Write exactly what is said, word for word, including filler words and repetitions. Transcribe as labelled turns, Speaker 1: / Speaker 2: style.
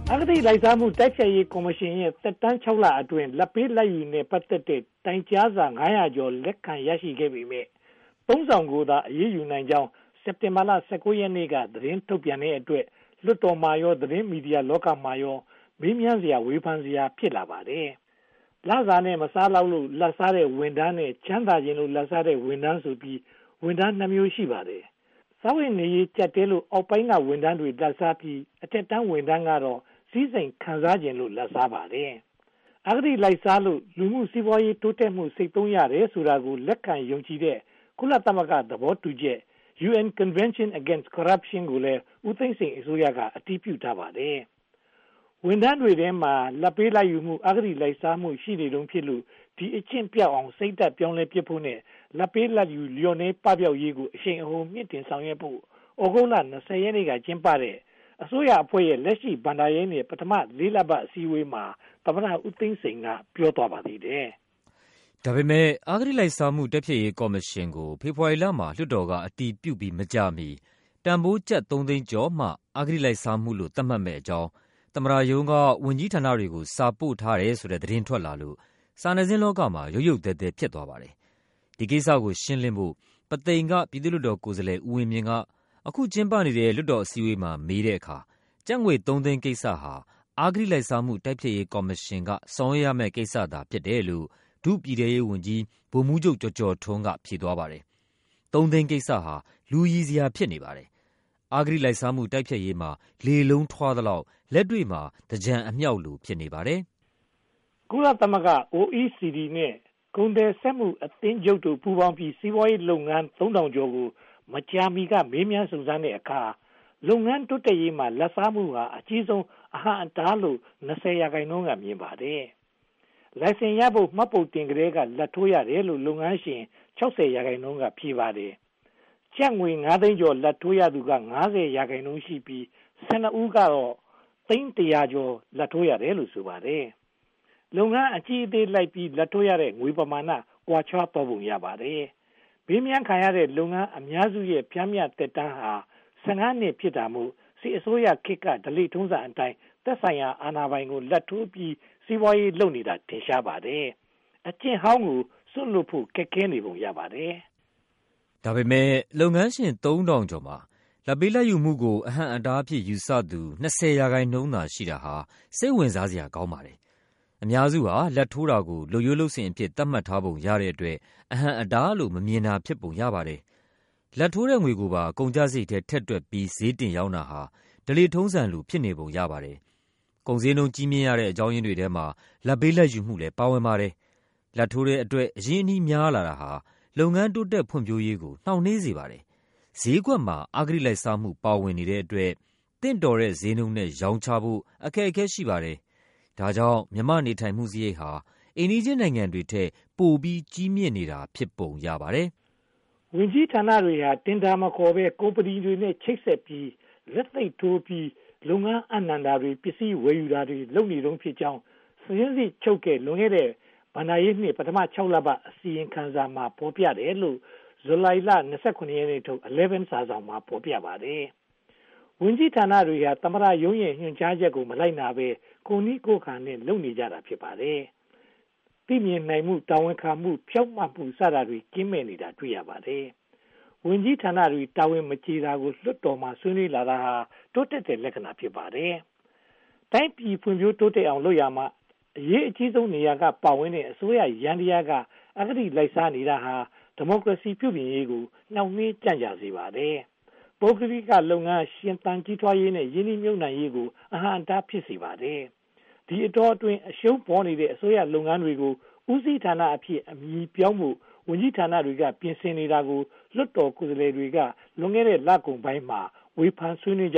Speaker 1: အဂတိလိုက်စားမှုတိုက်ဖျက်ရေးကော်မရှင်ရဲ့သက်တမ်းခြောက်လအတွင်းလက်ပေးလက်ယူနဲ့ပတ်သက်တဲ့တိုင်ကြားစာငါးရာကျော်လက်ခံရရှိခဲ့ပေမယ့်သုံးဆောင်ကိုသာအရေးယူနိုင်ကြောင်းစက်တင်ဘာလ၁၉ရက်နေ့ကသတင်းထုတ်ပြန်တဲ့အတွက်လွှတ်တော်မှာရောသတင်းမီဒီယာလောကမှာရောမေးမြန်းစရာဝေဖန်စရာဖြစ်လာပါတယ်။လစာနဲ့မစားလောက်လို့လက်စားတဲ့ဝန်ထမ်းနဲ့ချမ်းသာခြင်းလို့လက်စားတဲ့ဝန်ထမ်းဆိုပြီးဝန်ထမ်းနှမျိုးရှိပါတယ်။စာဝင်နေရေးကြက်တဲလို့အောက်ပိုင်းကဝန်ထမ်းတွေလက်စားပြီးအထက်တန်းဝန်ထမ်းကတော့စီးစိမ်ခံစားခြင်းလို့လက်စားပါတယ်။အဂတိလိုက်စားလို့လူမှုစီးပွားရေးတိုးတက်မှုစိတ်သုံးရတယ်ဆိုတာကိုလက်ခံယုံကြည်တဲ့ကုလသမဂ္ဂသဘောတူချက် ယူအန် Convention Against Corruption ကိုလည်းဦးသိန်းစိန်အစိုးရကအတည်ပြုထားပါတယ်။ဝန်ထမ်းတွေထဲမှာလက်ပေးလိုက်ယူမှုအဂတိလိုက်စားမှုရှိနေတုန်းဖြစ်လို့ဒီအချင်းပြောက်အောင်စိတ်သက်ပြောင်းလဲပြဖို့နဲ့လက်ပေးလက်ယူလျော်နေပပျောက်ရေးကိုအရှိန်အဟုန်မြင့်တင်ဆောင်ရွက်ဖို့ဩဂုတ်လ၂၀ရက်နေ့ကကျင်းပတဲ့အစိုးရအဖွဲ့ရဲ့လက်ရှိဗန္ဒာရေးနဲ့ပထမလေးလပတ်အစည်းအဝေးမှာသမ္မတဦးသိန်းစိန်ကပြောသွားပါသေးတယ်
Speaker 2: ။ဒါပေမဲ့အဂတိလိုက်စားမှုတိုက်ဖျက်ရေးကော်မရှင်ကိုဖေဖော်ဝါရီလမှာလွှတ်တော်ကအတည်ပြုပြီးမကြာမီတန်ဖိုးကျပ်သုံးသိန်းကျော်မှအဂတိလိုက်စားမှုလို့သတ်မှတ်မဲ့အကြောင်းသမ္မတရုံးကဝန်ကြီးဌာနတွေကိုစာပို့ထားတယ်ဆိုတဲ့သတင်းထွက်လာလို့စာနယ်ဇင်းလောကမှာရုတ်ရုတ်သဲသဲဖြစ်သွားပါတယ်။ဒီကိစ္စကိုရှင်းလင်းဖို့ပသိမ်ကပြည်သူ့လွှတ်တော်ကိုယ်စားလှယ်ဦးဝင်းမြင့်ကအခုကျင်းပနေတဲ့လွှတ်တော်အစည်းအဝေးမှာမေးတဲ့အခါကျပ်ငွေသုံးသိန်းကိစ္စဟာအဂတိလိုက်စားမှုတိုက်ဖျက်ရေးကော်မရှင်ကဆောင်ရွက်ရမယ့်ကိစ္စသာဖြစ်တယ်လို့ဒုပြည်ထရေးဝန်ကြီးဗိုလ်မှူးချုပ်ကျော်ကျော်ထွန်းကဖြေသွားပါတယ်။သုံးသိန်းကိစ္စဟာလူရည်စရာဖြစ်နေပါတယ်။အဂတိလိုက်စားမှုတိုက်ဖျက်ရေးမှာလေလုံးထွားသလောက်လက်တွေ့မှာတကြံအမြောက်လိုဖြစ်နေပါတယ်
Speaker 1: ။ကုလသမဂ္ဂ အို အီ စီ ဒီ နဲ့ကုန်တယ်စက်မှုအသင်းချုပ်တို့ပူးပေါင်းပြီးစီးပွားရေးလုပ်ငန်းသုံးထောင်ကျော်ကိုမကြာမီကမေးမြန်းစုံစမ်းတဲ့အခါလုပ်ငန်းတိုးတက်ရေးမှာလက်စားမှုဟာအကြီးဆုံးအဟန့်အတားလို့၂၀ရာခိုင်နှုန်းကမြင်ပါတယ်။လိုင်စင်ရဖို့မှတ်ပုံတင်ကလေးကလက်ထိုးရတယ်လို့လုပ်ငန်းရှင်၆၀ရာခိုင်နှုန်းကဖြေပါတယ်။ကျပ်ငွေ၅သိန်းကျော်လက်ထိုးရသူက၅၀ရာခိုင်နှုန်းရှိပြီး၁၂ဦးကတော့သိန်း၁၀၀ကျော်လက်ထိုးရတယ်လို့ဆိုပါတယ်။လုပ်ငန်းအကြီးအသေးလိုက်ပြီးလက်ထိုးရတဲ့ငွေပမာဏကွာခြားပေါ်ပုံရပါတယ်။ဘေးမြန်းခံရတဲ့လုပ်ငန်းအများစုရဲ့ပြင်းပြသက်တမ်းဟာ၁၅နှစ်ဖြစ်တာမို့စီအစိုးရခေတ်ကဒလိထုံးစံအတိုင်းသက်ဆိုင်ရာအာဏာပိုင်ကိုလက်ထိုးပြီးစီးပွားရေးလုပ်နေတာထင်ရှားပါတယ်။အကျင့်ဟောင်းကိုစွန့်လွတ်ဖို့ခက်ခဲနေပုံရပါတယ်
Speaker 2: ။ဒါပေမဲ့လုပ်ငန်းရှင်သုံးထောင်ကျော်မှာလက်ပေးလက်ယူမှုကိုအဟန့်အတားဖြစ်ယူဆသူ၂၀ရာခိုင်နှုန်းသာရှိတာဟာစိတ်ဝင်စားစရာကောင်းပါတယ်။အများစုဟာလက်ထိုးတာကိုလူရိုးလုပ်စဉ်အဖြစ်သတ်မှတ်ထားပုံရတဲ့အတွက်အဟန့်အတားလို့မမြင်တာဖြစ်ပုံရပါတယ်။လက်ထိုးတဲ့ငွေကိုပါကုန်ကျစရိတ်ထဲထည့်တွက်ပြီးဈေးတင်ရောင်းတာဟာဒလိထုံးစံလိုဖြစ်နေပုံရပါတယ်။ကုန်ဈေးနှုန်းကြီးမြင့်ရတဲ့အကြောင်းရင်းတွေထဲမှာလက်ပေးလက်ယူမှုလည်းပါဝင်ပါတယ်။လက်ထိုးတဲ့အတွက်အရင်းအနှီးများလာတာဟာလုပ်ငန်းတိုးတက်ဖွံ့ဖြိုးရေးကိုနှောင့်နှေးစေပါတယ်။ဈေးကွက်မှာအဂတိလိုက်စားမှုပါဝင်နေတဲ့အတွက်တင့်တော်တဲ့ဈေးနှုန်းနဲ့ရောင်းချဖို့အခက်အခဲရှိပါတယ်။ဒါကြောင့်မြန်မာနေထိုင်မှုစရိတ်ဟာအိမ်နီးချင်းနိုင်ငံတွေထက်ပိုပြီးကြီးမြင့်နေတာဖြစ်ပုံရပါတယ်
Speaker 1: ။ဝန်ကြီးဌာနတွေဟာတင်ဒါမခေါ်ပဲကုမ္ပဏီတွေနဲ့ချိတ်ဆက်ပြီးလက်သိပ်ထိုးပြီးလုပ်ငန်းအနန္တာတွေပစ္စည်းဝယ်ယူတာတွေလုပ်နေတုန်းဖြစ်ကြောင်းစရင်းစစ်ချုပ်ကလွန်ခဲ့တဲ့ဗန္ဒာရေးနှစ်ပထမ၆လပတ်အစီရင်ခံစာမှာဖော်ပြတယ်လို့ဇူလိုင်လ၂၇ရက်နေ့ထုတ်elevenစာဆောင်မှာဖော်ပြပါတယ်။ဝန်ကြီးဌာနတွေဟာသမ္မတရုံးရဲ့ညွှန်ကြားချက်ကိုမလိုက်နာဘဲကိုနီးကိုခံနဲ့လုပ်နေကြတာဖြစ်ပါတယ်။သိမြင်နိုင်မှုတာဝန်ခံမှုဖြောင့်မတ်မှုစတာတွေကင်းမဲ့နေတာတွေ့ရပါတယ်။ဝန်ကြီးဌာနတွေတာဝန်မကျေတာကိုလွှတ်တော်မှာဆွေးနွေးလာတာဟာတိုးတက်တဲ့လက္ခဏာဖြစ်ပါတယ်။တိုင်းပြည်ဖွံ့ဖြိုးတိုးတက်အောင်လုပ်ရမှာအရေးအကြီးဆုံးနေရာကပါဝင်တဲ့အစိုးရရန်တရားကအဂတိလိုက်စားနေတာဟာဒီမိုကရေစီပြုပြင်ရေးကိုနှောင့်နှေးကြန့်ကြာစေပါတယ်။ပုဂ္ဂလိကလုပ်ငန်းရှင်သန်ကြီးထွားရေးနဲ့ယင်းနှိမ့်မြုပ်နှံရေးကိုအဟန့်အတားဖြစ်စေပါတယ်။ဒီအတော်အတွင်းအရှုံးပေါ်နေတဲ့အစိုးရလုပ်ငန်းတွေကိုဦးစီးဌာနအဖြစ်အမည်ပြောင်းဖို့ဝန်ကြီးဌာနတွေကပြင်ဆင်နေတာကိုလွှတ်တော်ကိုယ်စားလှယ်တွေကလွန်ခဲ့တဲ့လကုန်ပိုင်းမှာဝေဖန်ဆွေးနွေးကြ